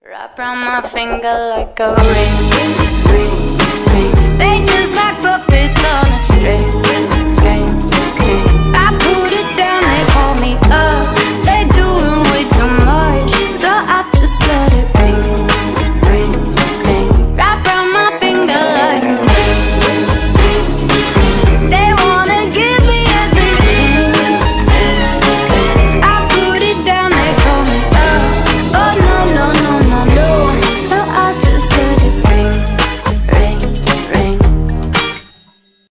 Wrap around my finger like a ring, ring, ring. They just like puppets on a string.